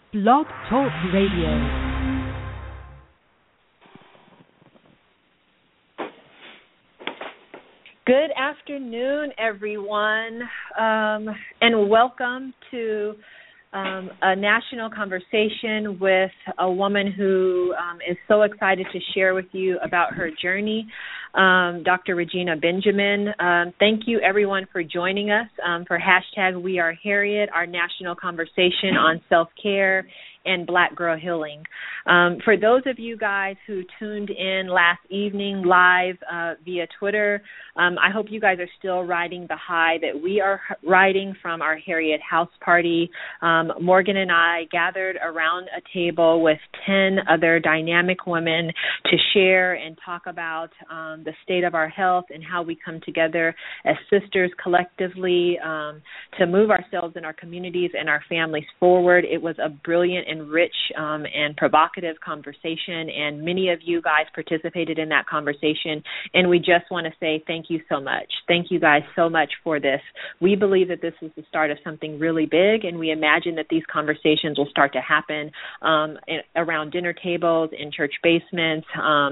Blog Talk Radio. Good afternoon, everyone, and welcome to a national conversation with a woman who is so excited to share with you about her journey, Dr. Regina Benjamin. Thank you, everyone, for joining us for hashtag We Are Harriet, our national conversation on self-care and Black Girl Healing. For those of you guys who tuned in last evening live via Twitter, I hope you guys are still riding the high that we are riding from our Harriet House Party. Morgan and I gathered around a table with 10 other dynamic women to share and talk about the state of our health and how we come together as sisters collectively to move ourselves and our communities and our families forward. It was a brilliant and rich and provocative conversation, and many of you guys participated in that conversation, and we just want to say thank you so much. Thank you guys so much for this. We believe that this is the start of something really big, and we imagine that these conversations will start to happen around dinner tables, in church basements,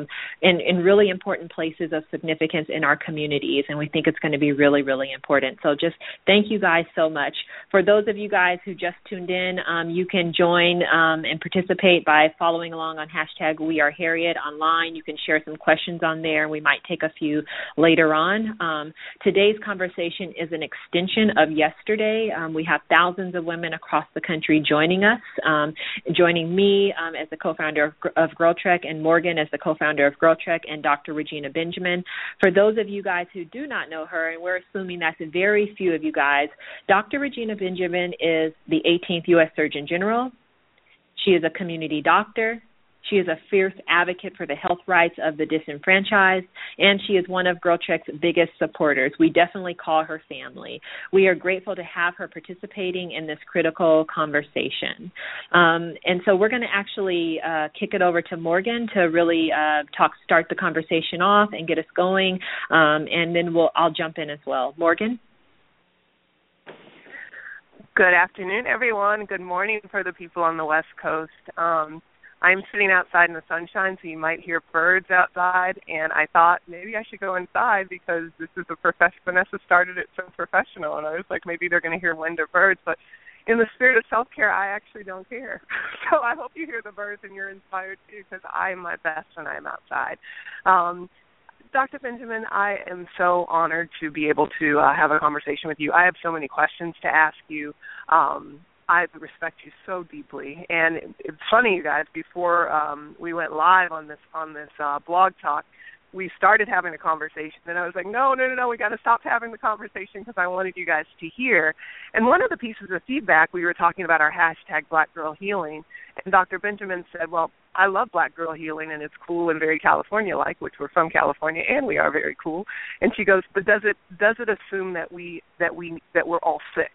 in really important places of significance in our communities, and we think it's going to be really, really important. So just thank you guys so much. For those of you guys who just tuned in, you can join and participate by following along on hashtag We Are Harriet online. You can share some questions on there. We might take a few later on. Today's conversation is an extension of yesterday. We have thousands of women across the country joining us, joining me as the co-founder of Girl Trek, and Morgan as the co-founder of Girl Trek, and Dr. Regina Benjamin. For those of you guys who do not know her, and we're assuming that's very few of you guys, Dr. Regina Benjamin is the 18th U.S. Surgeon General. She is a community doctor. She is a fierce advocate for the health rights of the disenfranchised, and she is one of Girl Trek's biggest supporters. We definitely call her family. We are grateful to have her participating in this critical conversation. And so we're going to actually kick it over to Morgan to really start the conversation off and get us going, and then I'll jump in as well. Morgan? Good afternoon, everyone. Good morning for the people on the West Coast. I'm sitting outside in the sunshine, so you might hear birds outside, and I thought maybe I should go inside because this is Vanessa started it so professional, and I was like, maybe they're going to hear wind or birds, but in the spirit of self-care, I actually don't care. So I hope you hear the birds and you're inspired too, because I'm my best when I'm outside. Dr. Benjamin, I am so honored to be able to have a conversation with you. I have so many questions to ask you. I respect you so deeply, and it's funny, you guys. Before we went live on this blog talk, we started having a conversation, and I was like, no, we got to stop having the conversation because I wanted you guys to hear. And one of the pieces of feedback, we were talking about our hashtag Black Girl Healing, and Dr. Benjamin said, well, I love Black Girl Healing, and it's cool and very California-like, which we're from California, and we are very cool. And she goes, but does it assume that we're all sick?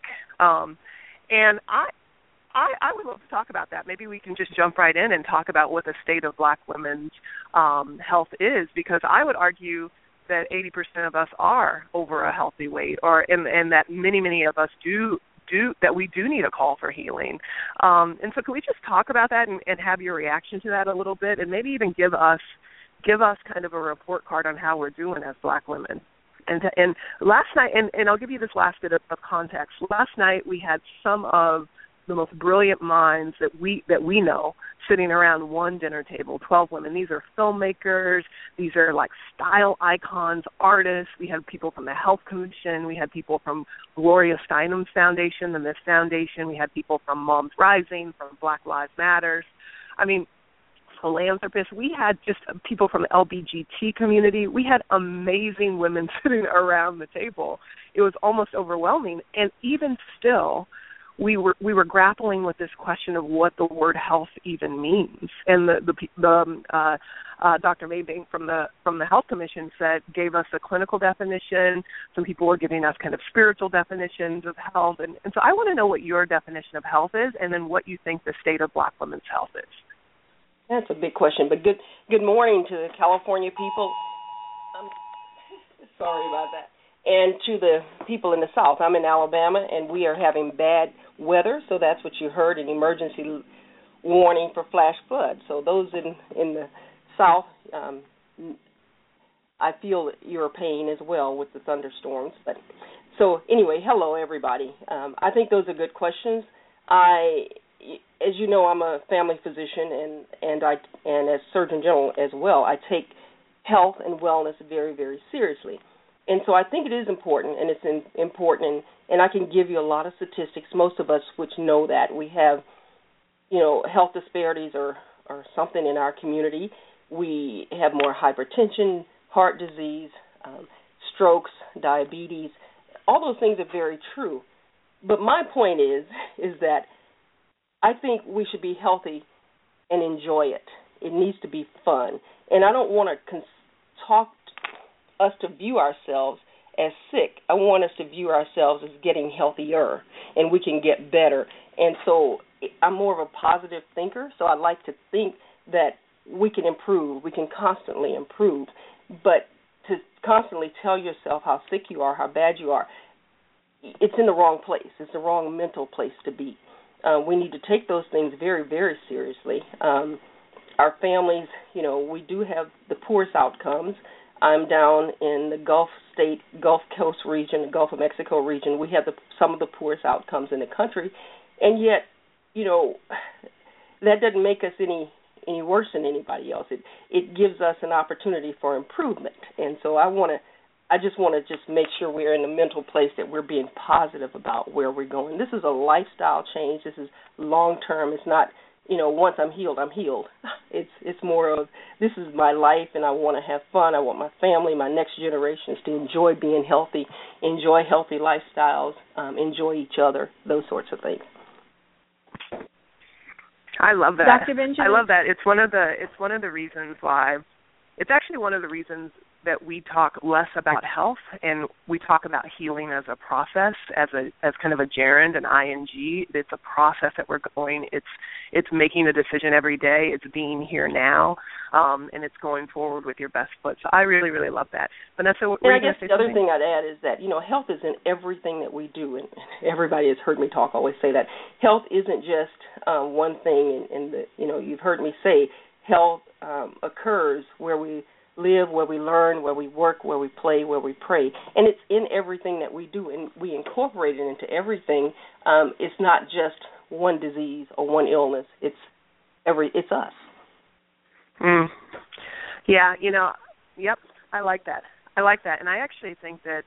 And I would love to talk about that. Maybe we can just jump right in and talk about what the state of Black women's health is, because I would argue that 80% of us are over a healthy weight, and that many of us do we need a call for healing. And so can we just talk about that and have your reaction to that a little bit, and maybe even give us kind of a report card on how we're doing as Black women. And last night, and I'll give you this last bit of context. Last night we had some of the most brilliant minds that we know sitting around one dinner table, 12 women. These are filmmakers. These are like style icons, artists. We had people from the Health Commission. We had people from Gloria Steinem's foundation, the Miss Foundation. We had people from Moms Rising, from Black Lives Matters. I mean, philanthropists. We had just people from the LBGT community. We had amazing women sitting around the table. It was almost overwhelming. And even still, we were grappling with this question of what the word health even means. And Dr. Maybank from the Health Commission gave us a clinical definition. Some people were giving us kind of spiritual definitions of health. And so I want to know what your definition of health is, and then what you think the state of Black women's health is. That's a big question, but good morning to the California people. I'm sorry about that. And to the people in the South. I'm in Alabama, and we are having bad weather, so that's what you heard, an emergency warning for flash flood. So those in the south, I feel your pain as well with the thunderstorms. But so anyway, hello everybody. I think those are good questions. As you know, I'm a family physician and as Surgeon General as well. I take health and wellness very, very seriously. And so I think it is important, and it's important, and I can give you a lot of statistics, most of us which know that. We have, health disparities or something in our community. We have more hypertension, heart disease, strokes, diabetes. All those things are very true. But my point is that I think we should be healthy and enjoy it. It needs to be fun. And I don't want to talk us to view ourselves as sick. I want us to view ourselves as getting healthier, and we can get better. And so I'm more of a positive thinker, so I like to think that we can improve. We can constantly improve. But to constantly tell yourself how sick you are, how bad you are, it's in the wrong place. It's the wrong mental place to be. We need to take those things very, very seriously. Our families, we do have the poorest outcomes. I'm down in the Gulf Coast region, the Gulf of Mexico region. We have some of the poorest outcomes in the country, and yet, that doesn't make us any worse than anybody else. It gives us an opportunity for improvement, and so I just want to make sure we're in the mental place that we're being positive about where we're going. This is a lifestyle change. This is long term. It's not, once I'm healed, I'm healed. It's more of, this is my life, and I want to have fun. I want my family, my next generations to enjoy being healthy, enjoy healthy lifestyles, enjoy each other, those sorts of things. I love that. Dr. Benjamin? I love that. It's one of the reasons why. It's actually one of the reasons that we talk less about health and we talk about healing as a process, as kind of a gerund, an ing. It's a process that we're going. It's making a decision every day. It's being here now, and it's going forward with your best foot. So I really, really love that. Vanessa, what were you going to say? The other thing I'd add is that health is in everything that we do, and everybody has heard me always say that health isn't just one thing. And you've heard me say health occurs where we live, where we learn, where we work, where we play, where we pray. And it's in everything that we do, and we incorporate it into everything. It's not just one disease or one illness. It's us. Yeah, yep, I like that. And I actually think that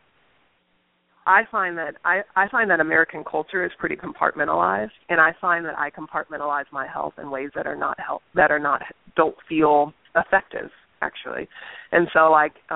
I find that American culture is pretty compartmentalized, and I find that I compartmentalize my health in ways that don't feel effective, actually. And so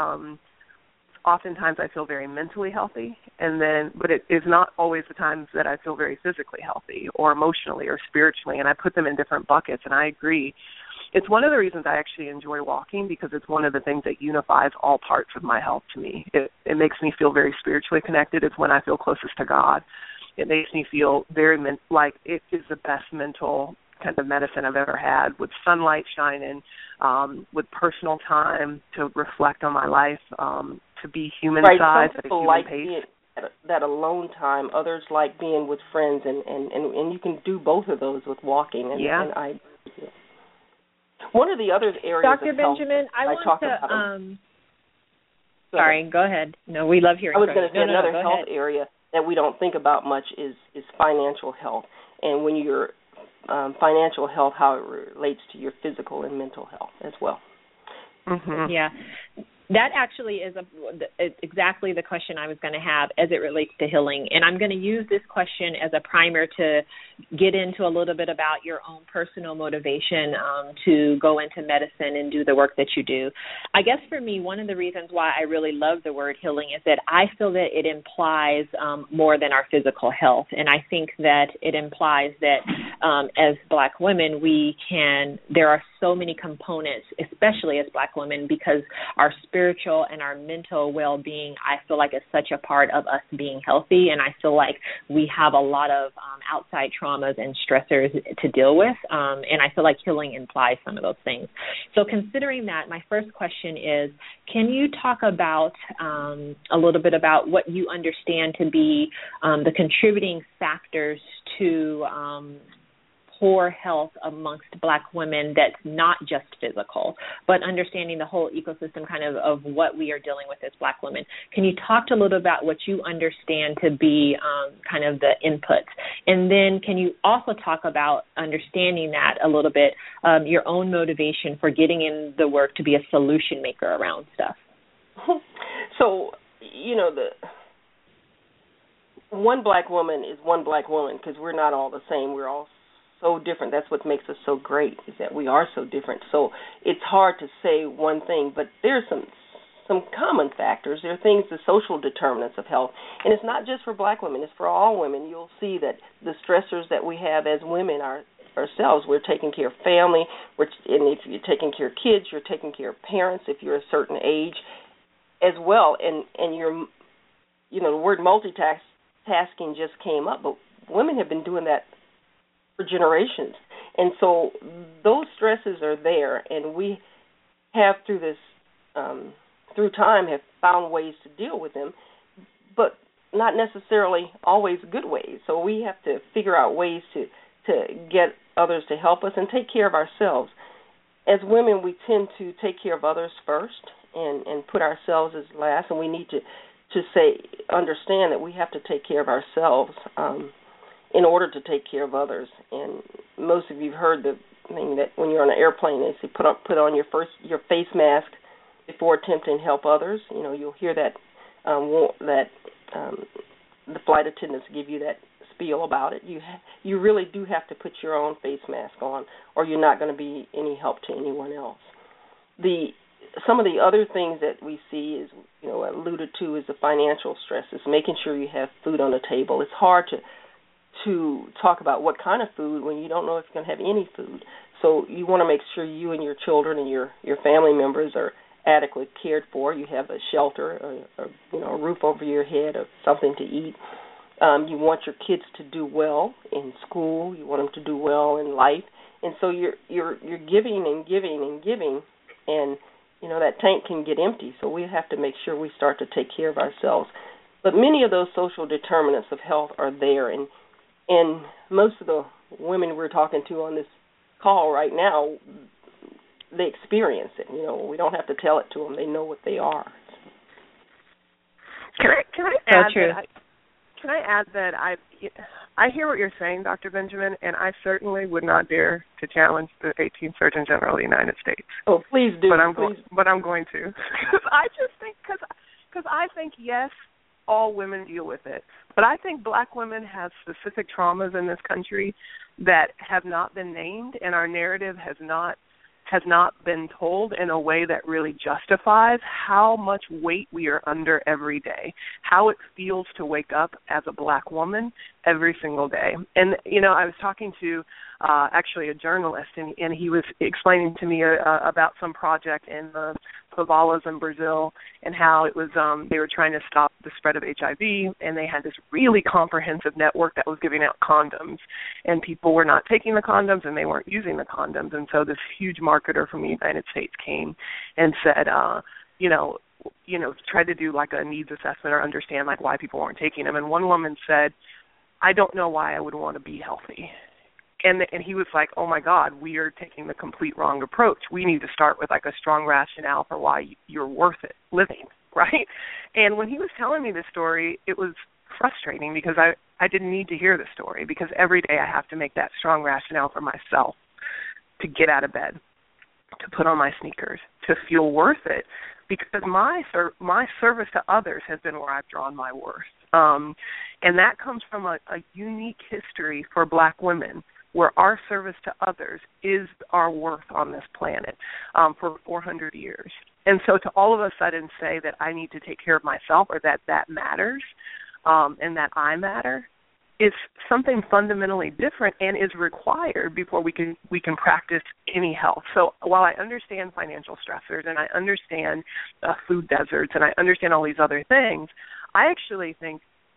oftentimes I feel very mentally healthy, but it is not always the times that I feel very physically healthy or emotionally or spiritually, and I put them in different buckets, and I agree. It's one of the reasons I actually enjoy walking, because it's one of the things that unifies all parts of my health to me. It makes me feel very spiritually connected. It's when I feel closest to God. It makes me feel very like it is the best mental kind of medicine I've ever had, with sunlight shining, with personal time to reflect on my life, to be human-sized at a human pace. That alone time. Others like being with friends, and you can do both of those with walking. And one of the other areas Dr. Benjamin, I want to sorry, go ahead. No, we love hearing from you. I was going to say another health area that we don't think about much is financial health. And when you're financial health, how it relates to your physical and mental health as well. Mm-hmm. Yeah. That actually is exactly the question I was going to have as it relates to healing. And I'm going to use this question as a primer to get into a little bit about your own personal motivation to go into medicine and do the work that you do. I guess for me, one of the reasons why I really love the word healing is that I feel that it implies more than our physical health. And I think that it implies that as Black women, there are so many components, especially as Black women, because our spiritual and our mental well-being, I feel like, is such a part of us being healthy, and I feel like we have a lot of outside traumas and stressors to deal with, and I feel like healing implies some of those things. So considering that, my first question is, can you talk about a little bit about what you understand to be the contributing factors to poor health amongst Black women that's not just physical, but understanding the whole ecosystem kind of what we are dealing with as Black women. Can you talk a little about what you understand to be kind of the inputs? And then can you also talk about understanding that a little bit, your own motivation for getting in the work to be a solution maker around stuff? So, one Black woman is one Black woman because we're not all the same. We're all so different. That's what makes us so great, is that we are so different. So it's hard to say one thing, but there's some common factors. There are things, the social determinants of health, and it's not just for Black women. It's for all women. You'll see that the stressors that we have as women are ourselves. We're taking care of family, and if you're taking care of kids, you're taking care of parents if you're a certain age as well. And you're, the word multitasking just came up, but women have been doing that for generations. And so those stresses are there, and we have through time have found ways to deal with them, but not necessarily always good ways. So we have to figure out ways to get others to help us and take care of ourselves. As women, we tend to take care of others first and put ourselves as last, and we need to understand that we have to take care of ourselves in order to take care of others. And most of you have heard the thing that when you're on an airplane, they say put on your face mask before attempting to help others. You'll hear that the flight attendants give you that spiel about it. You really do have to put your own face mask on, or you're not going to be any help to anyone else. Some of the other things that we see is, alluded to, is the financial stresses, making sure you have food on the table. It's hard to talk about what kind of food when you don't know if you're going to have any food. So you want to make sure you and your children and your family members are adequately cared for. You have a shelter, a roof over your head, or something to eat. You want your kids to do well in school. You want them to do well in life. And so you're giving and giving and giving, and that tank can get empty. So we have to make sure we start to take care of ourselves. But many of those social determinants of health are there, and most of the women we're talking to on this call right now, they experience it. We don't have to tell it to them; they know what they are. Can I add that I hear what you're saying, Dr. Benjamin, and I certainly would not dare to challenge the 18th Surgeon General of the United States. Oh, please do. But I'm going to, because I just think because I think yes, all women deal with it, but I think Black women have specific traumas in this country that have not been named, and our narrative has not been told in a way that really justifies how much weight we are under every day, how it feels to wake up as a Black woman every single day. And, I was talking to actually a journalist, and he was explaining to me about some project in the favelas in Brazil and how it was they were trying to stop the spread of HIV, and they had this really comprehensive network that was giving out condoms, and people were not taking the condoms and they weren't using the condoms. And so this huge marketer from the United States came and said, tried to do like a needs assessment or understand like why people weren't taking them. And one woman said, I don't know why I would want to be healthy. And he was like, oh, my God, we are taking the complete wrong approach. We need to start with, like, a strong rationale for why you're worth it living, right? And when he was telling me this story, it was frustrating because I didn't need to hear the story, because every day I have to make that strong rationale for myself to get out of bed, to put on my sneakers, to feel worth it, because my service to others has been where I've drawn my worth. And that comes from a unique history for Black women, where our service to others is our worth on this planet for 400 years. And so to all of a sudden say that I need to take care of myself, or that matters and that I matter, is something fundamentally different and is required before we can practice any health. So while I understand financial stressors and I understand food deserts and I understand all these other things, I actually think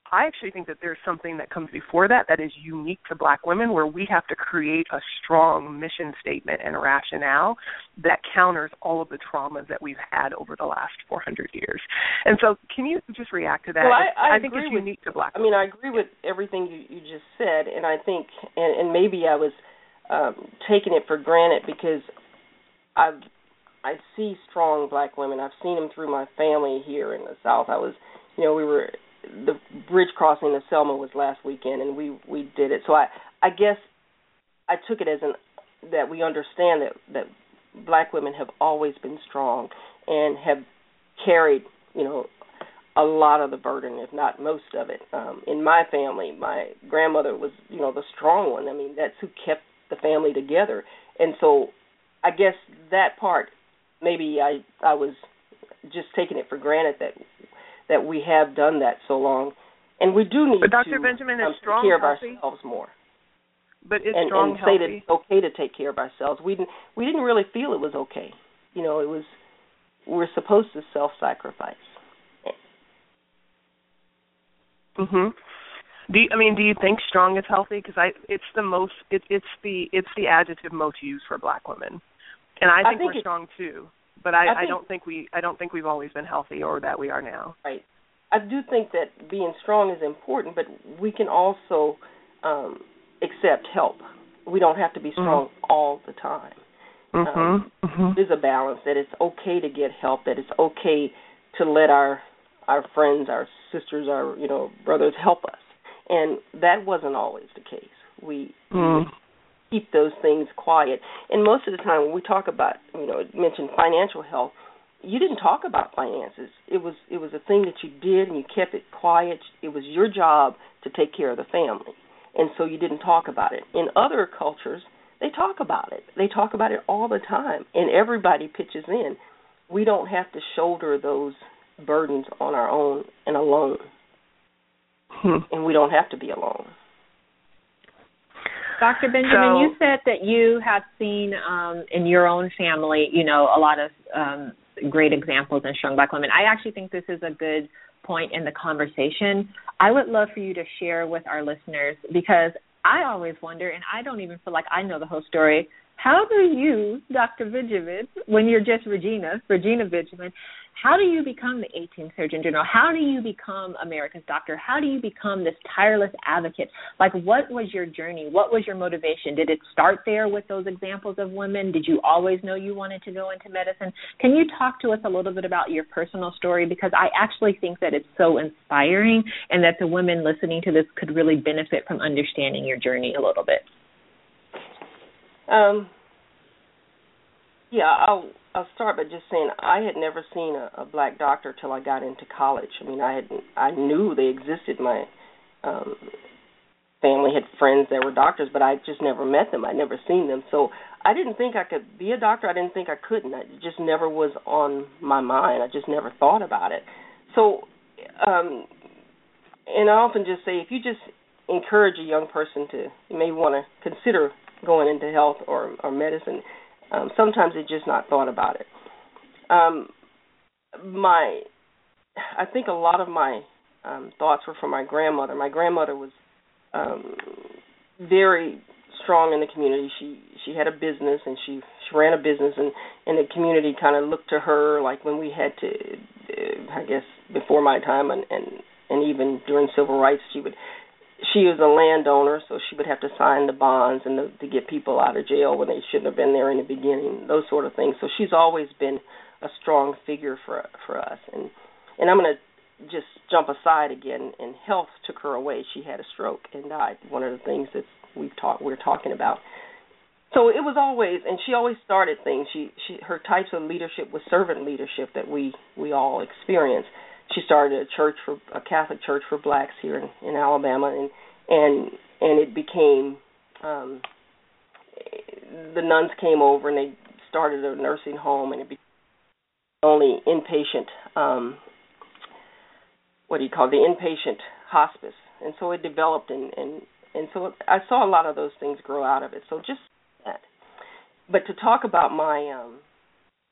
I actually think that there's something that comes before that is unique to Black women, where we have to create a strong mission statement and rationale that counters all of the traumas that we've had over the last 400 years. And so can you just react to that? Well, I think it's unique to Black women. I agree with everything you just said, and I think, and maybe I was taking it for granted because I see strong Black women. I've seen them through my family here in the South. The bridge crossing of Selma was last weekend, and we did it. So I guess I took it as that we understand that Black women have always been strong and have carried, a lot of the burden, if not most of it. In my family, my grandmother was, the strong one. I mean, that's who kept the family together. And so I guess that part, maybe I was just taking it for granted that we have done that so long, and we do need to Dr. Benjamin is strong, take care of healthy? ourselves more. But it's and strong, say that healthy? it's okay to take care of ourselves. We didn't really feel it was okay. We're supposed to self-sacrifice. Mhm. Do you think strong is healthy? Because it's the adjective most used for Black women, and I think we're strong too. But I don't think we've always been healthy or that we are now. Right. I do think that being strong is important, but we can also accept help. We don't have to be strong all the time. There's a balance that it's okay to get help, that it's okay to let our friends, our sisters, our brothers help us. And that wasn't always the case. We keep those things quiet. And most of the time when we talk about, mention financial health, you didn't talk about finances. It was a thing that you did and you kept it quiet. It was your job to take care of the family. And so you didn't talk about it. In other cultures, they talk about it. They talk about it all the time. And everybody pitches in. We don't have to shoulder those burdens on our own and alone. And we don't have to be alone. Dr. Benjamin, you said that you have seen in your own family, a lot of great examples in strong Black women. I actually think this is a good point in the conversation. I would love for you to share with our listeners, because I always wonder, and I don't even feel like I know the whole story, how do you, Dr. Benjamin, when you're just Regina Benjamin, how do you become the 18th Surgeon General? How do you become America's doctor? How do you become this tireless advocate? Like, what was your journey? What was your motivation? Did it start there with those examples of women? Did you always know you wanted to go into medicine? Can you talk to us a little bit about your personal story? Because I actually think that it's so inspiring, and that the women listening to this could really benefit from understanding your journey a little bit. I'll start by just saying I had never seen a Black doctor till I got into college. I mean, I knew they existed. My family had friends that were doctors, but I just never met them. I'd never seen them. So I didn't think I could be a doctor. I didn't think I couldn't. It just never was on my mind. I just never thought about it. So, and I often just say, if you just encourage a young person to, you may want to consider going into health or medicine, sometimes they're just not thought about it. I think a lot of my thoughts were from my grandmother. My grandmother was very strong in the community. She had a business, and she ran a business, and the community kind of looked to her, like when we had to, I guess before my time, and even during civil rights, she was a landowner, so she would have to sign the bonds and to get people out of jail when they shouldn't have been there in the beginning, those sort of things. So she's always been a strong figure for us. And I'm going to just jump aside again. And health took her away. She had a stroke and died. One of the things that we're talking about. So it was always, and she always started things. Her types of leadership was servant leadership that we all experience. She started a Catholic church for blacks here in Alabama, and it became, the nuns came over and they started a nursing home, and it became only inpatient, the inpatient hospice, and so it developed, and so I saw a lot of those things grow out of it. So just that. But to talk about my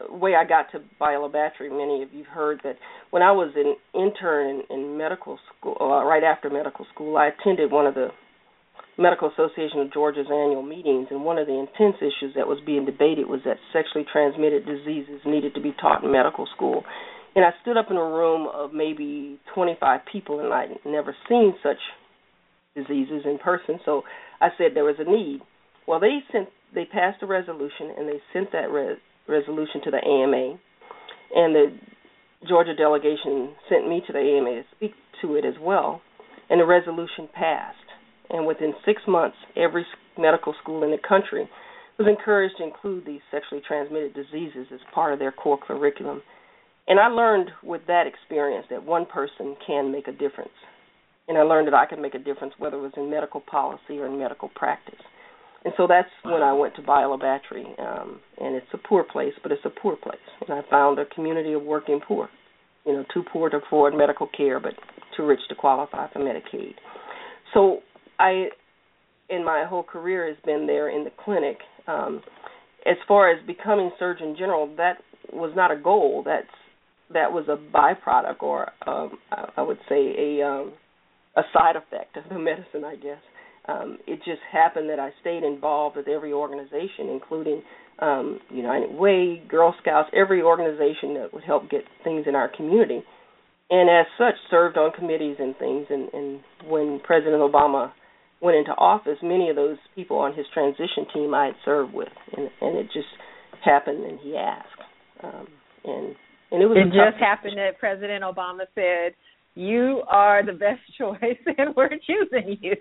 way I got to Biola Battery, many of you have heard that when I was an intern in medical school, right after medical school, I attended one of the Medical Association of Georgia's annual meetings, and one of the intense issues that was being debated was that sexually transmitted diseases needed to be taught in medical school. And I stood up in a room of maybe 25 people, and I'd never seen such diseases in person, so I said there was a need. Well, they passed a resolution, and they sent that resolution to the AMA, and the Georgia delegation sent me to the AMA to speak to it as well, and the resolution passed. And within 6 months, every medical school in the country was encouraged to include these sexually transmitted diseases as part of their core curriculum. And I learned with that experience that one person can make a difference. And I learned that I could make a difference whether it was in medical policy or in medical practice. And so that's when I went to Biola Battery. And it's a poor place, but it's a poor place. And I found a community of working poor, too poor to afford medical care, but too rich to qualify for Medicaid. So I, in my whole career, has been there in the clinic. As far as becoming Surgeon General, that was not a goal. That was a byproduct, or I would say a side effect of the medicine, I guess. It just happened that I stayed involved with every organization, including United Way, Girl Scouts, every organization that would help get things in our community. And as such, served on committees and things. And when President Obama went into office, many of those people on his transition team I had served with. And it just happened, and he asked. And it was just happened that President Obama said, "You are the best choice, and we're choosing you."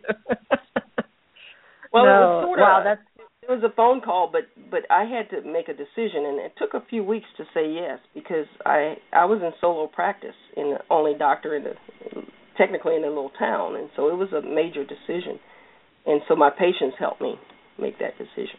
Well, no. It was sort of. It was a phone call, but I had to make a decision, and it took a few weeks to say yes because I was in solo practice, and the only doctor technically in the little town, and so it was a major decision, and so my patients helped me make that decision.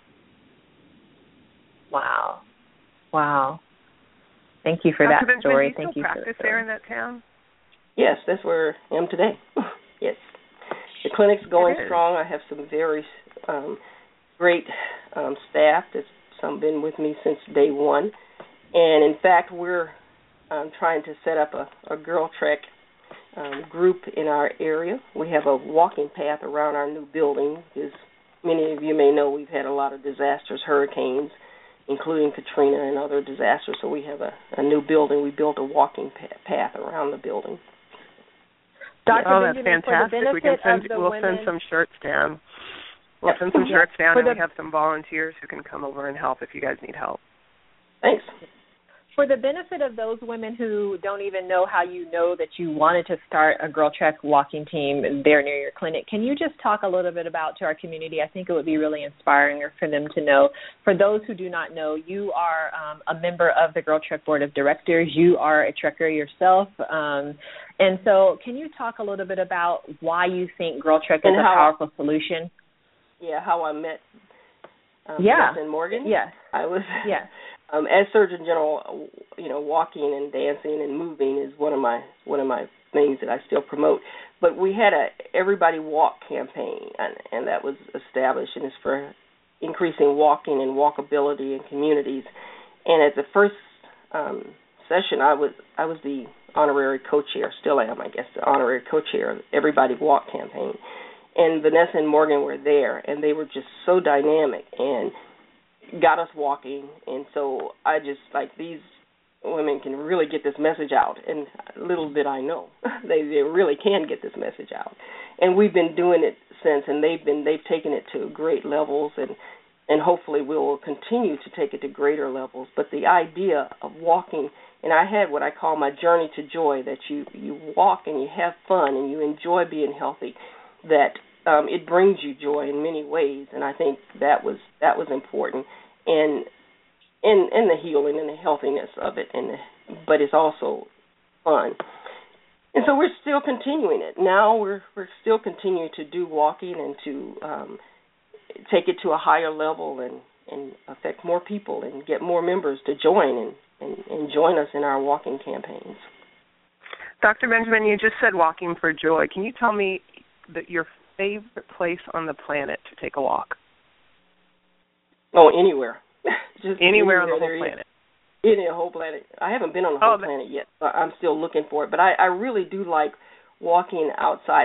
Wow. Thank you for that story. Thank you. Practice there in that town? Yes, that's where I am today. Yes. The clinic's going strong. I have some very great staff that's been with me since day one. And, in fact, we're trying to set up a Girl Trek group in our area. We have a walking path around our new building. As many of you may know, we've had a lot of disasters, hurricanes, including Katrina and other disasters. So we have a new building. We built a walking path around the building. Dr. That's fantastic. We'll send some shirts down. We'll send some shirts down, and we have some volunteers who can come over and help if you guys need help. Thanks. For the benefit of those women who don't even know how you know that you wanted to start a Girl Trek walking team there near your clinic, can you just talk a little bit about to our community? I think it would be really inspiring for them to know. For those who do not know, you are a member of the Girl Trek Board of Directors. You are a Trekker yourself. And so can you talk a little bit about why you think Girl Trek is a powerful solution? Yeah, how I met Nelson Morgan. Yes. I was. Yes. As Surgeon General, walking and dancing and moving is one of my things that I still promote. But we had a Everybody Walk campaign, and that was established, and it's for increasing walking and walkability in communities. And at the first session, I was the honorary co-chair, still am, I guess, the honorary co-chair of the Everybody Walk campaign. And Vanessa and Morgan were there, and they were just so dynamic and got us walking. And so I just, these women can really get this message out, and little did I know, they really can get this message out. And we've been doing it since, and they've taken it to great levels, and hopefully we will continue to take it to greater levels. But the idea of walking, and I had what I call my journey to joy, that you walk and you have fun and you enjoy being healthy, that it brings you joy in many ways, and I think that was important, and the healing and the healthiness of it, but it's also fun. And so we're still continuing it. Now we're still continuing to do walking and to take it to a higher level and affect more people and get more members to join and join us in our walking campaigns. Dr. Benjamin, you just said walking for joy. Can you tell me your favorite place on the planet to take a walk? Oh, anywhere. Just anywhere on the whole planet. Any whole planet. I haven't been on the whole planet yet. But I'm still looking for it. But I really do like walking outside.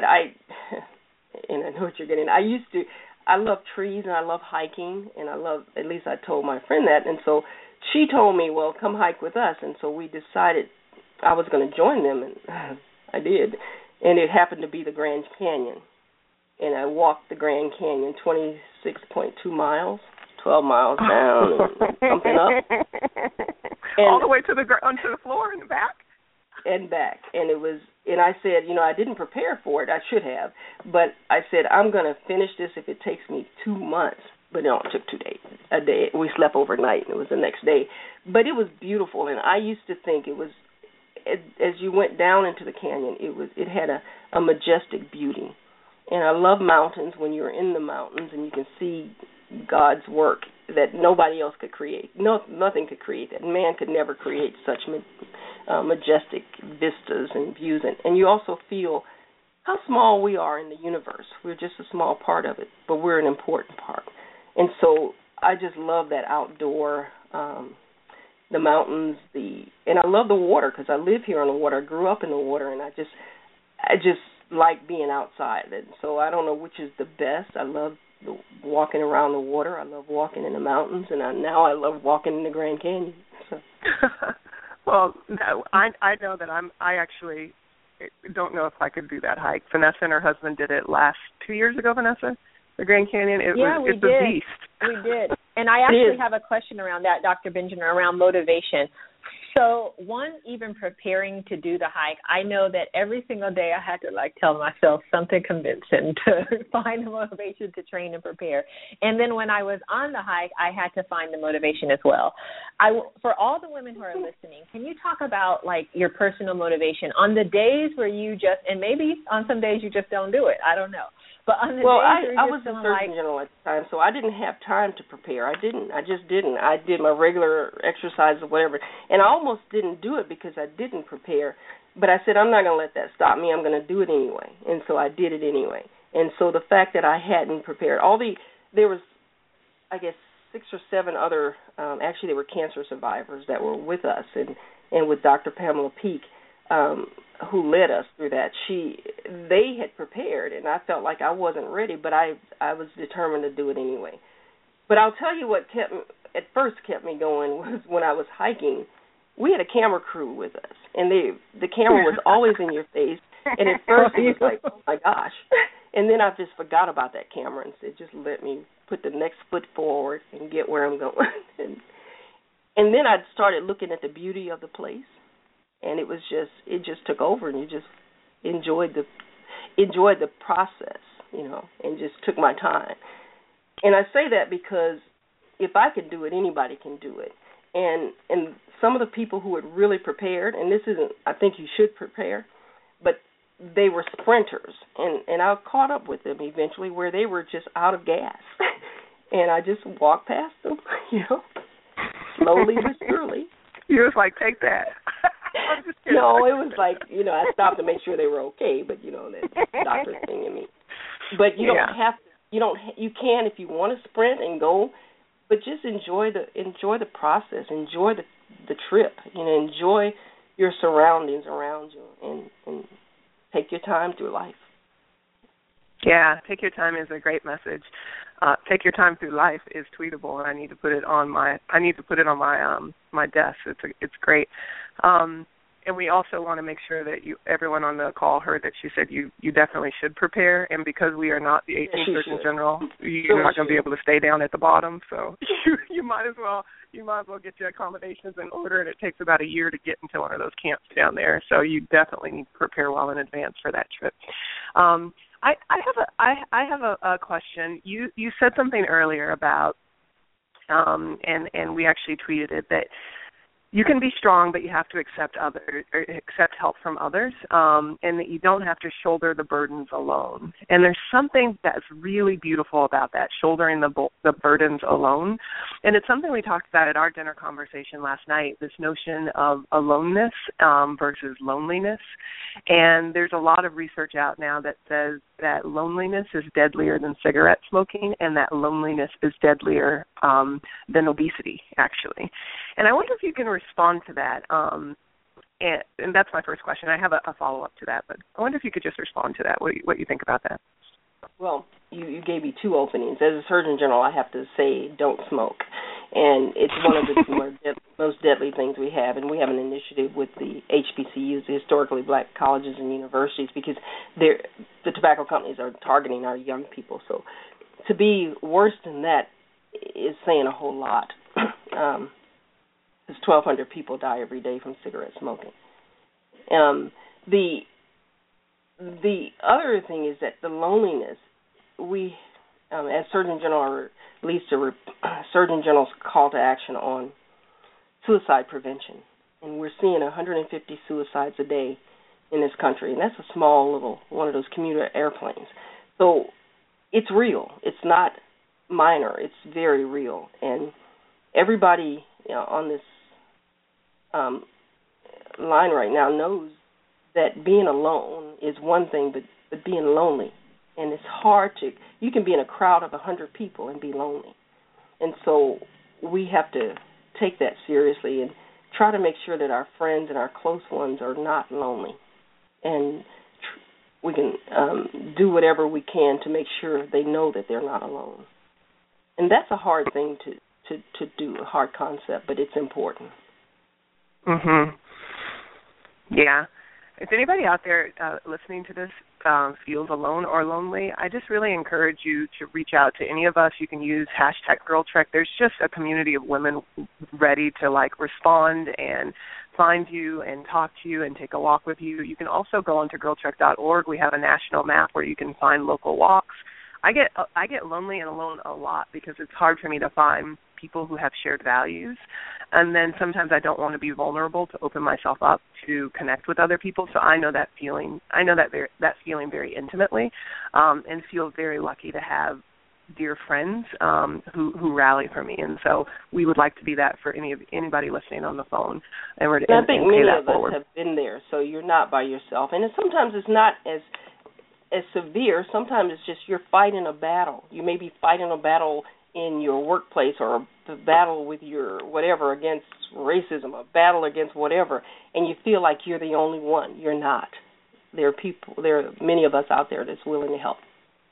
And I know what you're getting. I love trees and I love hiking, and at least I told my friend that. And so she told me, well, come hike with us. And so we decided I was going to join them, and I did. And it happened to be the Grand Canyon. And I walked the Grand Canyon, 26.2 miles. 12 miles down and something up. And all the way to onto the floor in the back? And back. And I said, I didn't prepare for it. I should have. But I said, I'm going to finish this if it takes me 2 months. But no, it took 2 days. A day. We slept overnight, and it was the next day. But it was beautiful, and I used to think it was, as you went down into the canyon, it had a majestic beauty. And I love mountains when you're in the mountains and you can see God's work that nobody else could create. Nothing could create that. Man could never create such majestic vistas and views. And you also feel how small we are in the universe. We're just a small part of it, but we're an important part. And so I just love that outdoor, the mountains, and I love the water because I live here on the water. I grew up in the water, and I just like being outside. And so I don't know which is the best. I love walking around the water. I love walking in the mountains, and now I love walking in the Grand Canyon. So. Well, no, I know that I actually don't know if I could do that hike. Vanessa and her husband did it 2 years ago, Vanessa, the Grand Canyon. It's a beast. We did. And I actually have a question around that, Dr. Benjamin, around motivation. So, even preparing to do the hike, I know that every single day I had to tell myself something convincing to find the motivation to train and prepare. And then when I was on the hike, I had to find the motivation as well. For all the women who are listening, can you talk about your personal motivation on the days where you just, and maybe on some days you just don't do it, I don't know. But on the days where I was a Surgeon General at the time, so I didn't have time to prepare. I just didn't. I did my regular exercise or whatever, and I almost didn't do it because I didn't prepare. But I said, I'm not going to let that stop me. I'm going to do it anyway. And so I did it anyway. And so the fact that I hadn't prepared, there was, I guess, 6 or 7 other, actually they were cancer survivors that were with us, and with Dr. Pamela Peak, who led us through that. They had prepared, and I felt like I wasn't ready, but I was determined to do it anyway. But I'll tell you what at first kept me going was when I was hiking. We had a camera crew with us, and the camera was always in your face, and at first it was like, oh my gosh. And then I just forgot about that camera and said, just let me put the next foot forward and get where I'm going. and then I started looking at the beauty of the place. And it just took over, and you just enjoyed the process, and just took my time. And I say that because if I can do it, anybody can do it. And some of the people who had really prepared, and this isn't, I think you should prepare, but they were sprinters, and I caught up with them eventually where they were just out of gas, and I just walked past them, slowly but surely. You was like, take that. No, it was like, I stopped to make sure they were okay, but that doctor thing in me. But you don't have to, you can if you want to sprint and go, but just enjoy the process, enjoy the trip, enjoy your surroundings around you, and take your time through life. Yeah, take your time is a great message. Take your time through life is tweetable, and I need to put it on my my desk. It's great. And we also want to make sure that everyone on the call heard that she said you definitely should prepare. And because we are not the 18th Surgeon General, you're not going to be able to stay down at the bottom. So you might as well get your accommodations in order. And it takes about a year to get into one of those camps down there. So you definitely need to prepare well in advance for that trip. I have a question. You said something earlier about and we actually tweeted it, that you can be strong, but you have to accept help from others, and that you don't have to shoulder the burdens alone. And there's something that's really beautiful about that, shouldering the burdens alone. And it's something we talked about at our dinner conversation last night, this notion of aloneness versus loneliness. And there's a lot of research out now that says that loneliness is deadlier than cigarette smoking, and that loneliness is deadlier than obesity, actually. And I wonder if you can respond to that. And that's my first question. I have a follow-up to that, but I wonder if you could just respond to that, what you think about that. Well, you gave me two openings. As a Surgeon General, I have to say don't smoke. And it's one of the most deadly things we have. And we have an initiative with the HBCUs, the historically black colleges and universities, because the tobacco companies are targeting our young people. So to be worse than that is saying a whole lot. Because 1,200 people die every day from cigarette smoking. The other thing is that the loneliness, as Surgeon General released a Surgeon General's call to action on suicide prevention, and we're seeing 150 suicides a day in this country, and that's a small little one of those commuter airplanes. So it's real. It's not minor. It's very real, and everybody on this line right now knows that being alone is one thing, but being lonely, and it's hard you can be in a crowd of 100 people and be lonely. And so we have to take that seriously and try to make sure that our friends and our close ones are not lonely. And we can do whatever we can to make sure they know that they're not alone. And that's a hard thing to do, a hard concept, but it's important. Mhm. Yeah. If anybody out there listening to this feels alone or lonely, I just really encourage you to reach out to any of us. You can use #GirlTrek. There's just a community of women ready to respond and find you and talk to you and take a walk with you. You can also go onto girltrek.org. We have a national map where you can find local walks. I get lonely and alone a lot because it's hard for me to find people who have shared values, and then sometimes I don't want to be vulnerable to open myself up to connect with other people. So I know that feeling. I know that feeling very intimately, and feel very lucky to have dear friends who rally for me. And so we would like to be that for anybody listening on the phone. And I think many of us have been there, so you're not by yourself. And sometimes it's not as severe. Sometimes it's just you're fighting a battle. You may be fighting a battle in your workplace, or a battle with your whatever against racism, a battle against whatever, and you feel like you're the only one. You're not. There are many of us out there that's willing to help.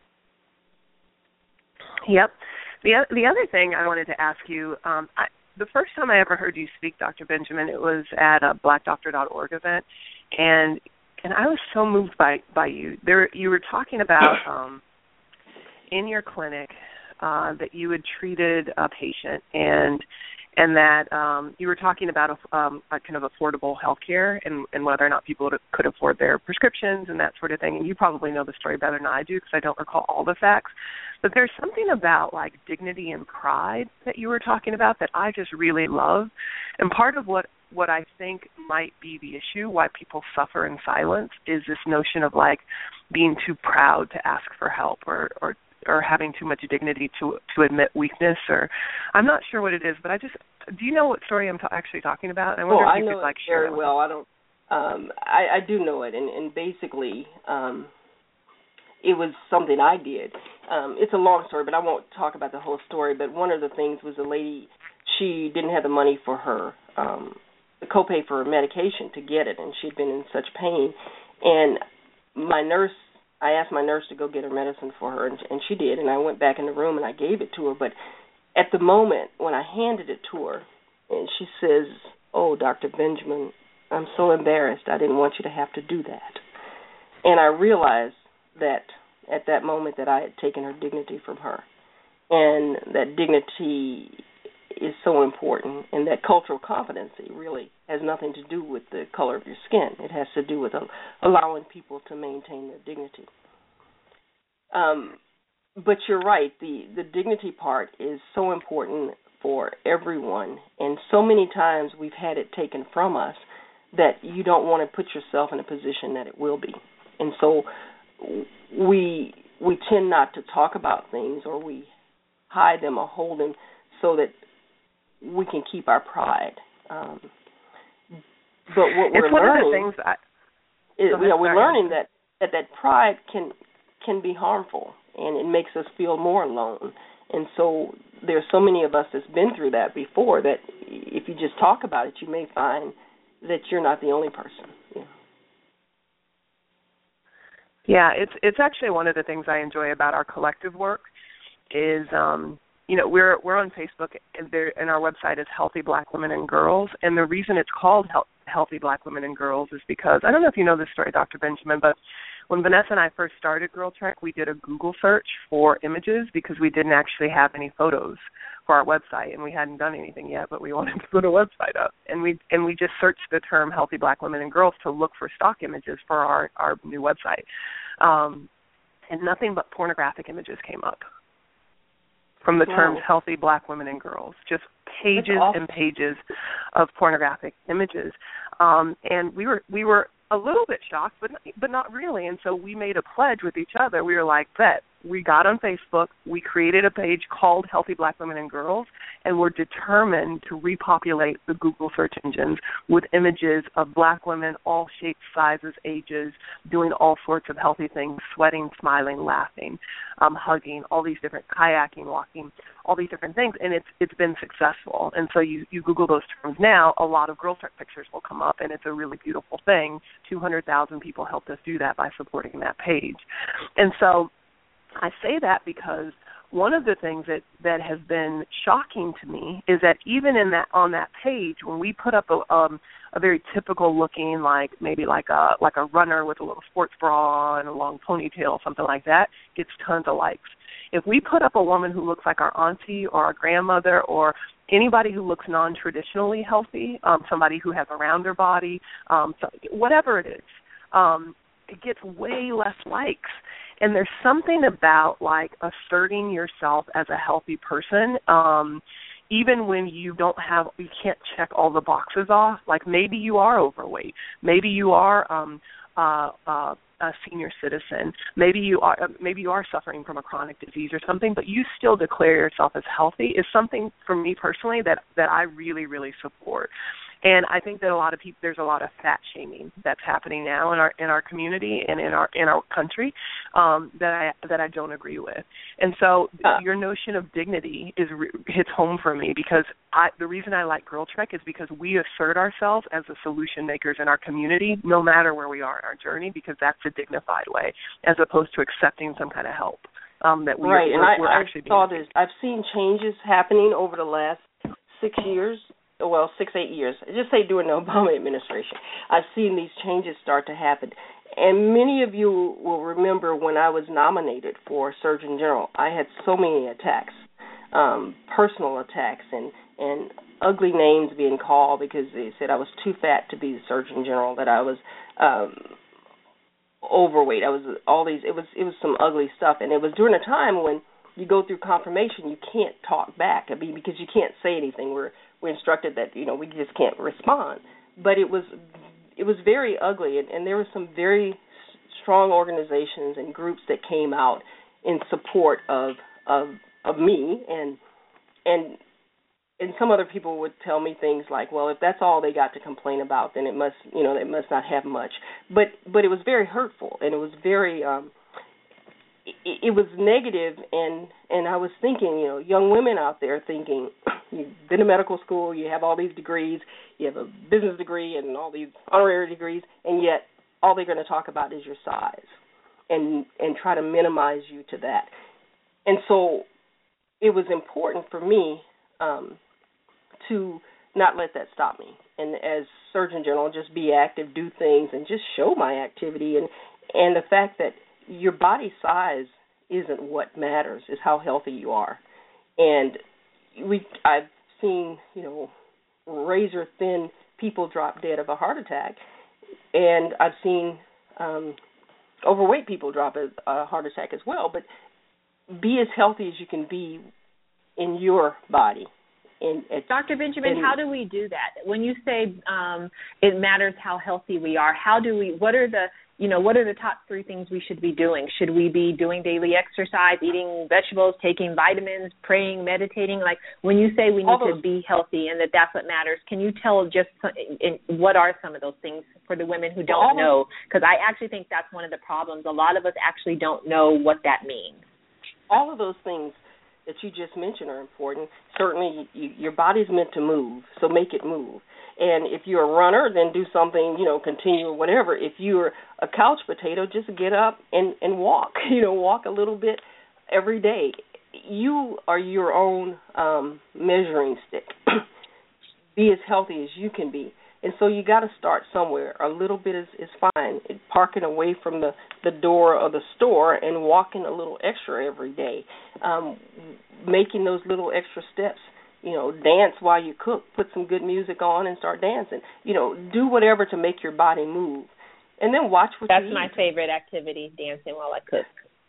Yep. The other thing I wanted to ask you, the first time I ever heard you speak, Dr. Benjamin, it was at a blackdoctor.org event, and I was so moved by you. You were talking about in your clinic that you had treated a patient, and that you were talking about a kind of affordable health care and whether or not people could afford their prescriptions and that sort of thing. And you probably know the story better than I do because I don't recall all the facts. But there's something about dignity and pride that you were talking about that I just really love. And part of what I think might be the issue, why people suffer in silence, is this notion of being too proud to ask for help or having too much dignity to admit weakness, or I'm not sure what it is, but do you know what story I'm actually talking about? I wonder if you could share very well. I don't. I do know it, and basically, it was something I did. It's a long story, but I won't talk about the whole story. But one of the things was a lady. She didn't have the money for her the copay for her medication to get it, and she'd been in such pain. And I asked my nurse to go get her medicine for her, and she did, and I went back in the room and I gave it to her. But at the moment when I handed it to her, and she says, "Oh, Dr. Benjamin, I'm so embarrassed. I didn't want you to have to do that." And I realized that at that moment that I had taken her dignity from her, and that dignity is so important, and that cultural competency really has nothing to do with the color of your skin. It has to do with allowing people to maintain their dignity. But you're right, the dignity part is so important for everyone, and so many times we've had it taken from us that you don't want to put yourself in a position that it will be. And so we tend not to talk about things, or we hide them or hold them so that we can keep our pride. But what we're learning is, we're learning that pride can be harmful, and it makes us feel more alone. And so there's so many of us that's been through that before that if you just talk about it, you may find that you're not the only person. Yeah, it's actually one of the things I enjoy about our collective work is, we're on Facebook and our website is Healthy Black Women and Girls, and the reason it's called Healthy Black Women and Girls is because, I don't know if you know this story, Dr. Benjamin, but when Vanessa and I first started Girl Trek, we did a Google search for images because we didn't actually have any photos for our website, and we hadn't done anything yet, but we wanted to put a website up. And we just searched the term Healthy Black Women and Girls to look for stock images for our new website. And nothing but pornographic images came up from the terms Healthy Black Women and Girls, just pages and pages of pornographic images. And we were a little bit shocked, but not really. And so we made a pledge with each other. We were like, we got on Facebook, we created a page called Healthy Black Women and Girls, and we're determined to repopulate the Google search engines with images of black women, all shapes, sizes, ages, doing all sorts of healthy things, sweating, smiling, laughing, hugging, all these different, kayaking, walking, all these different things, and it's been successful. And so you Google those terms now, a lot of Girl Trek pictures will come up, and it's a really beautiful thing. 200,000 people helped us do that by supporting that page. And so I say that because one of the things that has been shocking to me is that even on that page, when we put up a very typical looking, like a runner with a little sports bra and a long ponytail, something like that, gets tons of likes. If we put up a woman who looks like our auntie or our grandmother or anybody who looks non-traditionally healthy, somebody who has a rounder body, whatever it is, it gets way less likes. And there's something about, like, asserting yourself as a healthy person, even when you can't check all the boxes off. Like, maybe you are overweight. Maybe you are a senior citizen. Maybe you are suffering from a chronic disease or something, but you still declare yourself as healthy is something, for me personally, that I really, really support. And I think that there's a lot of fat shaming that's happening now in our community and in our country that I don't agree with. And so your notion of dignity hits home for me because the reason I like Girl Trek is because we assert ourselves as the solution makers in our community, no matter where we are in our journey, because that's a dignified way, as opposed to accepting some kind of help that we're actually being. Right, and I saw this. I've seen changes happening over the last 6 years. Well, 8 years, just say during the Obama administration, I've seen these changes start to happen. And many of you will remember when I was nominated for Surgeon General, I had so many attacks, personal attacks and ugly names being called because they said I was too fat to be the Surgeon General, that I was overweight. It was some ugly stuff. And it was during a time when you go through confirmation, you can't talk back. I mean, because you can't say anything. We're instructed that, we just can't respond. But it was very ugly, and there were some very strong organizations and groups that came out in support of me, and some other people would tell me things like, well, if that's all they got to complain about, then it must not have much. But it was very hurtful, and it was very it was negative, and I was thinking, young women out there thinking, you've been to medical school, you have all these degrees, you have a business degree and all these honorary degrees, and yet all they're going to talk about is your size and try to minimize you to that. And so it was important for me to not let that stop me. And as Surgeon General, just be active, do things, and just show my activity. And the fact that your body size isn't what matters, is how healthy you are. And I've seen, razor thin people drop dead of a heart attack, and I've seen overweight people drop a heart attack as well. But be as healthy as you can be in your body. Dr. Benjamin, how do we do that? When you say it matters how healthy we are, what are the top 3 things we should be doing? Should we be doing daily exercise, eating vegetables, taking vitamins, praying, meditating? Like, when you say we need to be healthy and that's what matters, can you tell just what are some of those things for the women who don't know? Because I actually think that's one of the problems. A lot of us actually don't know what that means. All of those things that you just mentioned are important. Certainly, your body's meant to move, so make it move. And if you're a runner, then do something, continue or whatever. If you're a couch potato, just get up and walk, walk a little bit every day. You are your own measuring stick. Be as healthy as you can be. And so you got to start somewhere. A little bit is fine. Parking away from the door of the store and walking a little extra every day. Making those little extra steps. Dance while you cook. Put some good music on and start dancing. Do whatever to make your body move. And then watch what you eat. That's my favorite activity, dancing while I cook.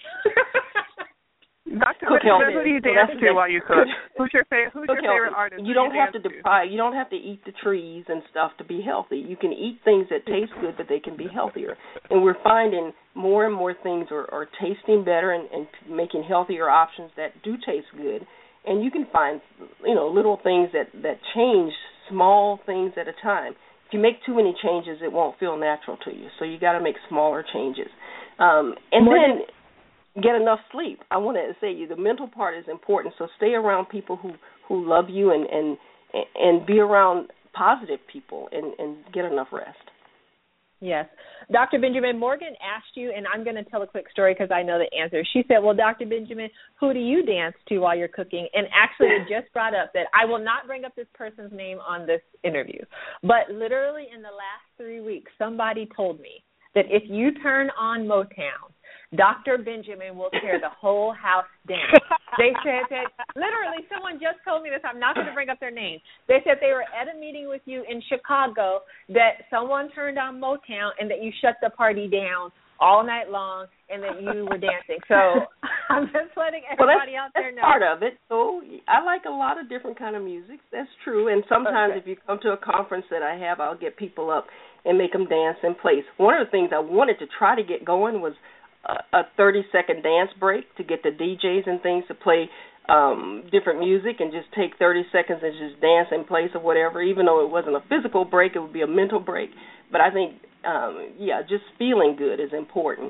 Dr. Who do you dance to while you cook? Who's your favorite artist? You don't have to deprive. You don't have to eat the trees and stuff to be healthy. You can eat things that taste good, but they can be healthier. And we're finding more and more things are tasting better and making healthier options that do taste good. And you can find, little things that change, small things at a time. If you make too many changes, it won't feel natural to you. So you got to make smaller changes. Then get enough sleep. I want to say the mental part is important. So stay around people who love you and be around positive people and get enough rest. Yes. Dr. Benjamin, Morgan asked you, and I'm going to tell a quick story because I know the answer. She said, well, Dr. Benjamin, who do you dance to while you're cooking? And actually it just brought up that I will not bring up this person's name on this interview. But literally in the last 3 weeks, somebody told me that if you turn on Motown, Dr. Benjamin will tear the whole house down. They said that, literally, someone just told me this. I'm not going to bring up their name. They said they were at a meeting with you in Chicago, that someone turned on Motown and that you shut the party down all night long and that you were dancing. So I'm just letting everybody out there know. That's part of it. So I like a lot of different kind of music. That's true. And sometimes if you come to a conference that I have, I'll get people up and make them dance in place. One of the things I wanted to try to get going was a 30-second dance break to get the DJs and things to play different music and just take 30 seconds and just dance in place or whatever. Even though it wasn't a physical break, it would be a mental break. But I think, just feeling good is important.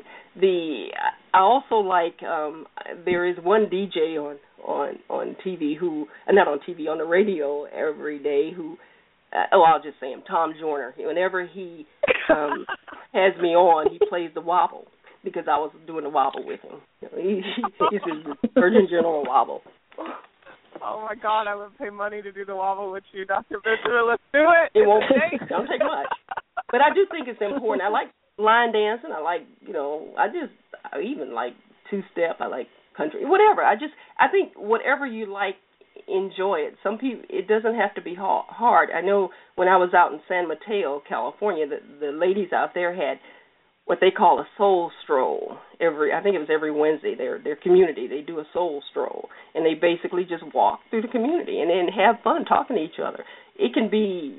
I also like there is one DJ on TV who, not on TV, on the radio every day who, I'll just say him, Tom Joyner. Whenever he has me on, he plays the wobble. Because I was doing the wobble with him. He's the Surgeon General wobble. Oh, my God, I would pay money to do the wobble with you, Dr. Benjamin. Let's do it. It won't don't take much. But I do think it's important. I like line dancing. I like, I even like two-step. I like country, whatever. I think whatever you like, enjoy it. Some people, it doesn't have to be hard. I know when I was out in San Mateo, California, the ladies out there had what they call a soul stroll. I think it was every Wednesday. Their community, they do a soul stroll, and they basically just walk through the community and then have fun talking to each other. It can be,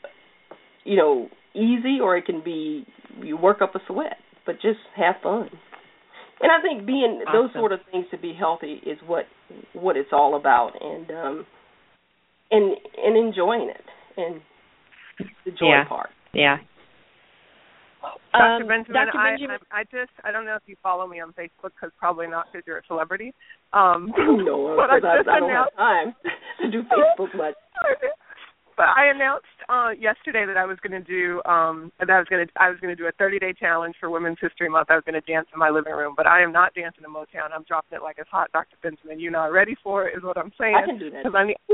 easy, or it can be you work up a sweat, but just have fun. And I think being awesome. Those sort of things to be healthy is what it's all about, and enjoying it and the joy part. Yeah. Dr. Benjamin, I don't know if you follow me on Facebook, because probably not, because you're a celebrity. No, but I don't have time to do Facebook much. But I announced yesterday that I was going to do I was going to do a 30-day challenge for Women's History Month. I was going to dance in my living room, but I am not dancing in Motown. I'm dropping it like it's hot, Dr. Benjamin. You're not ready for it, is what I'm saying. I can do that.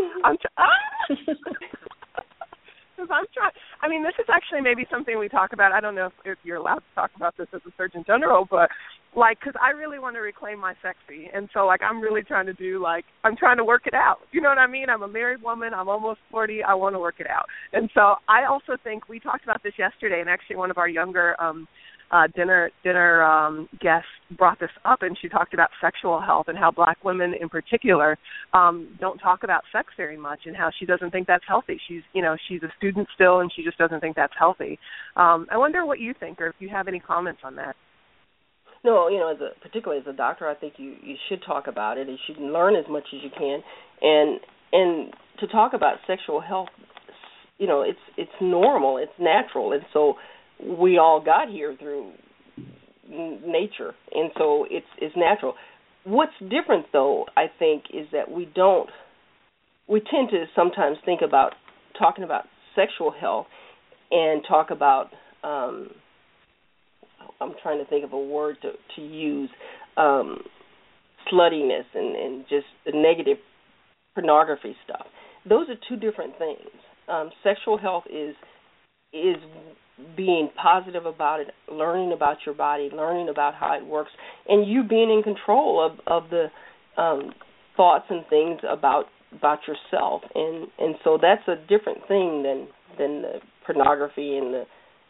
This is actually maybe something we talk about. I don't know if you're allowed to talk about this as a Surgeon General, but, because I really want to reclaim my sexy. And so, I'm really trying to I'm trying to work it out. You know what I mean? I'm a married woman. I'm almost 40. I want to work it out. And so I also think we talked about this yesterday, and actually one of our younger dinner guest brought this up, and she talked about sexual health and how Black women in particular don't talk about sex very much, and how she doesn't think that's healthy. She's a student still, and she just doesn't think that's healthy. I wonder what you think, or if you have any comments on that. No, particularly as a doctor, I think you should talk about it. You should learn as much as you can, and to talk about sexual health, it's normal, it's natural, and so we all got here through nature, and so it's natural. what's different, though, I think, is that we tend to sometimes think about talking about sexual health and talk about, I'm trying to think of a word to use, sluttiness and just the negative pornography stuff. Those are two different things. Sexual health is being positive about it, learning about your body, learning about how it works, and you being in control of the thoughts and things about yourself. And so that's a different thing than the pornography and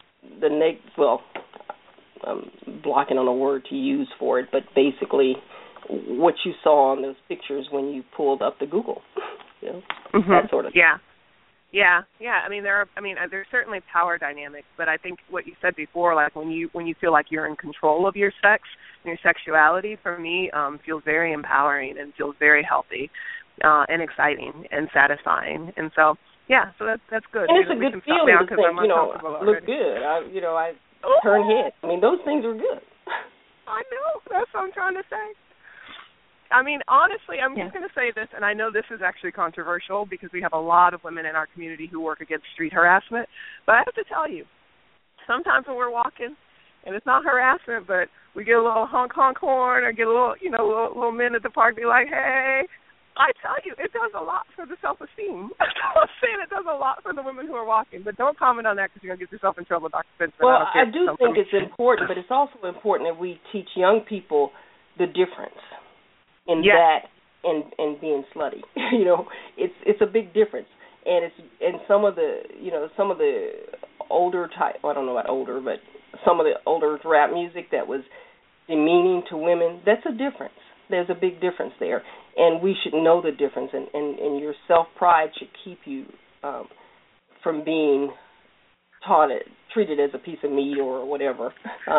I'm blocking on a word to use for it, but basically what you saw on those pictures when you pulled up the Google, that sort of thing. Yeah. I mean, there's certainly power dynamics, but I think what you said before, like when you feel like you're in control of your sex and your sexuality, for me, feels very empowering and feels very healthy and exciting and satisfying. And so, so that's good. And it's a good feeling to think, look good. I turn heads. I mean, those things are good. I know. That's what I'm trying to say. I mean, honestly, I'm just going to say this, and I know this is actually controversial because we have a lot of women in our community who work against street harassment, but I have to tell you, sometimes when we're walking, and it's not harassment, but we get a little honk horn or get a little, little men at the park be like, hey, I tell you, it does a lot for the self-esteem. I'm saying it does a lot for the women who are walking, but don't comment on that because you're going to get yourself in trouble, Dr. Benjamin. Well, I do think it's important, but it's also important that we teach young people the difference in that and being slutty. It's a big difference, and some of the older type, I don't know about older, but some of the older rap music that was demeaning to women, that's a difference. There's a big difference there, and we should know the difference, and your self-pride should keep you from being treated as a piece of meat or whatever.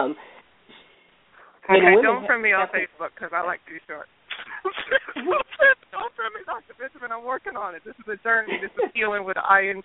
Don't friend me on Facebook because I like to be short. Don't friend me, Dr. Benjamin. I'm working on it. This is a journey. This is healing with an ING.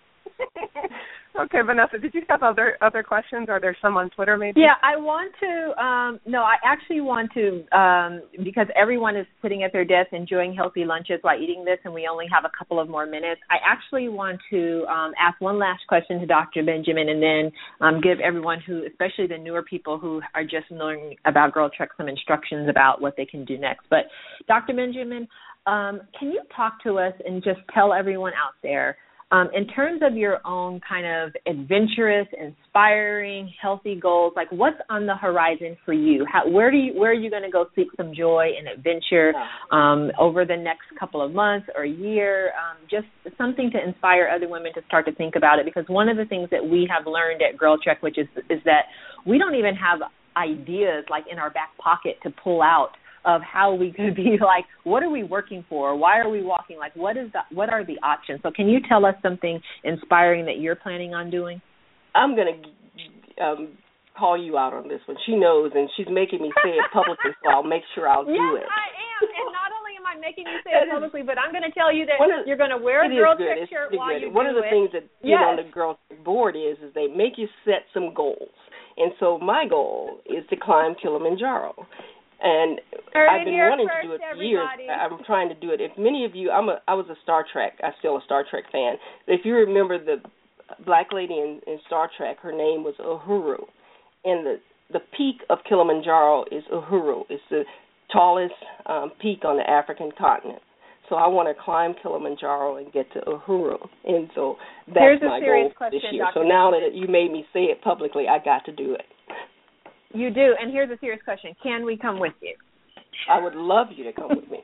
Okay, Vanessa, did you have other questions? Are there some on Twitter maybe? Yeah, I want to, I actually want to, because everyone is sitting at their desk enjoying healthy lunches while eating this, and we only have a couple of more minutes, I actually want to ask one last question to Dr. Benjamin and then give everyone who, especially the newer people who are just learning about Girl Trek, some instructions about what they can do next. But Dr. Benjamin, can you talk to us and just tell everyone out there, in terms of your own kind of adventurous, inspiring, healthy goals, like what's on the horizon for you? Where are you going to go seek some joy and adventure over the next couple of months or year? Just something to inspire other women to start to think about it, because one of the things that we have learned at Girl Trek, which is that we don't even have ideas like in our back pocket to pull out of how we could be like, what are we working for? Why are we walking? Like, what are the options? So can you tell us something inspiring that you're planning on doing? I'm going to call you out on this one. She knows, and she's making me say it publicly, so I'll make sure I'll do it. Yes, I am. And not only am I making you say it publicly, but I'm going to tell you that you're going to wear a Girl Trek shirt while you do it. One of the things that on the Girl Trek board is they make you set some goals. And so my goal is to climb Kilimanjaro. And I've been wanting to do it for years. I'm trying to do it. If many of you, I was a Star Trek. I'm still a Star Trek fan. If you remember the black lady in Star Trek, her name was Uhuru. And the peak of Kilimanjaro is Uhuru. It's the tallest peak on the African continent. So I want to climb Kilimanjaro and get to Uhuru. And so that's my goal this year. So now that you made me say it publicly, I got to do it. You do, and here's a serious question. Can we come with you? I would love you to come with me.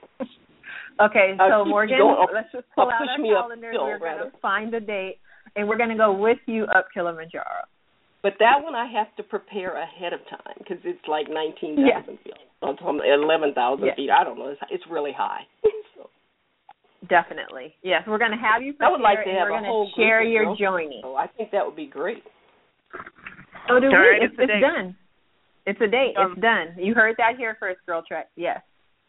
Okay, so Morgan, let's just pull out our calendars. We're going to find a date, and we're going to go with you up Kilimanjaro. But that one I have to prepare ahead of time because it's like 19,000 feet, 11,000 feet. I don't know. It's really high. So. Definitely. Yes, we're going to have you prepare, I would like to have a whole share your journey. So I think that would be great. Oh, do we? It's done. It's a date. It's done. You heard that here first, Girl Trek. Yes.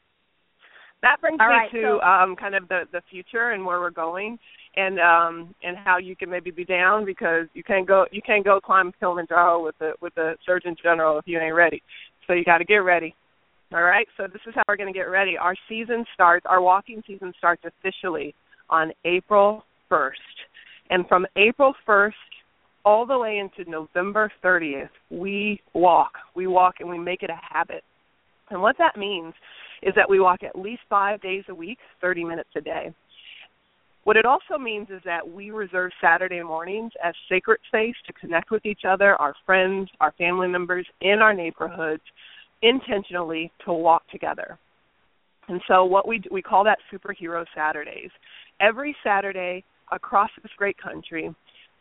That brings me to kind of the future and where we're going, and how you can maybe be down because you can't go climb Kilimanjaro with the Surgeon General if you ain't ready. So you got to get ready. All right, so this is how we're going to get ready. Our walking season starts officially on April 1st. And from April 1st all the way into November 30th, we walk. We walk and we make it a habit. And what that means is that we walk at least 5 days a week, 30 minutes a day. What it also means is that we reserve Saturday mornings as sacred space to connect with each other, our friends, our family members in our neighborhoods, intentionally to walk together. And so what we call that Superhero Saturdays. Every Saturday across this great country,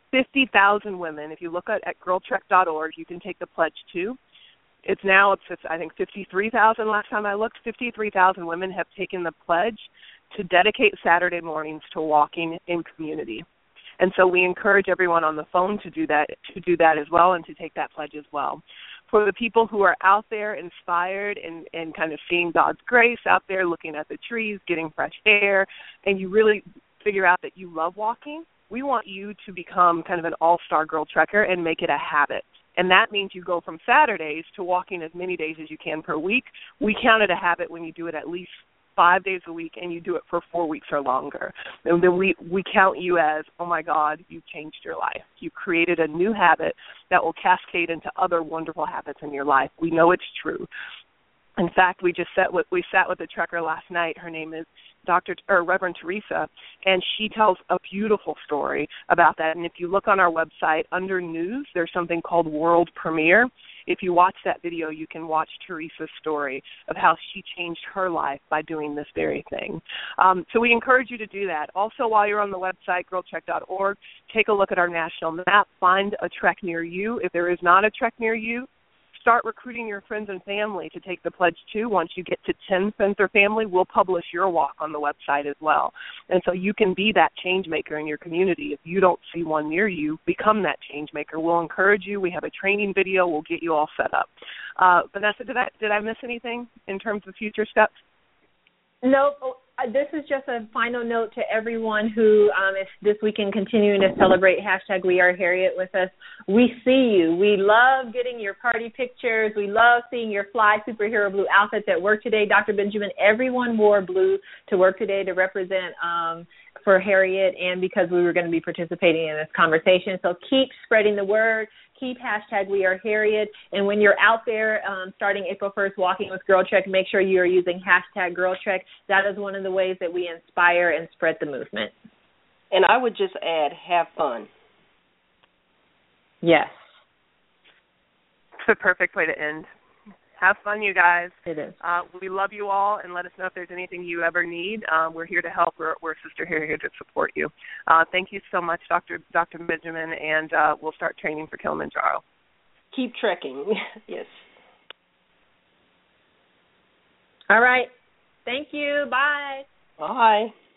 50,000 women, if you look at girltrek.org, you can take the pledge too. It's I think 53,000 last time I looked. 53,000 women have taken the pledge to dedicate Saturday mornings to walking in community. And so we encourage everyone on the phone to do that as well and to take that pledge as well. For the people who are out there inspired and kind of seeing God's grace out there, looking at the trees, getting fresh air, and you really figure out that you love walking, we want you to become kind of an all-star Girl Trekker and make it a habit. And that means you go from Saturdays to walking as many days as you can per week. We count it a habit when you do it at least 5 days a week and you do it for 4 weeks or longer. And then we count you as, oh, my God, you've changed your life. You created a new habit that will cascade into other wonderful habits in your life. We know it's true. In fact, we sat with a trekker last night. Her name is Reverend Teresa, and she tells a beautiful story about that. And if you look on our website under news, there's something called World Premiere. If you watch that video, you can watch Teresa's story of how she changed her life by doing this very thing. So we encourage you to do that. Also, while you're on the website, girltrek.org, take a look at our national map. Find a trek near you. If there is not a trek near you, start recruiting your friends and family to take the pledge too. Once you get to 10 friends or family, we'll publish your walk on the website as well. And so you can be that change maker in your community. If you don't see one near you, become that change maker. We'll encourage you. We have a training video. We'll get you all set up. Vanessa, did I miss anything in terms of future steps? Nope. This is just a final note to everyone who is this weekend continuing to celebrate #WeAreHarriet with us. We see you. We love getting your party pictures. We love seeing your fly superhero blue outfits at work today. Dr. Benjamin, everyone wore blue to work today to represent for Harriet and because we were going to be participating in this conversation. So keep spreading the word. Keep #WeAreHarriet. And when you're out there starting April 1st walking with Girl Trek, make sure you are using #GirlTrek. That is one of the ways that we inspire and spread the movement. And I would just add, have fun. Yes. It's the perfect way to end. Have fun, you guys. It is. We love you all, and let us know if there's anything you ever need. We're here to help. We're Sister here to support you. Thank you so much, Dr. Benjamin, and we'll start training for Kilimanjaro. Keep trekking. Yes. All right. Thank you. Bye. Bye.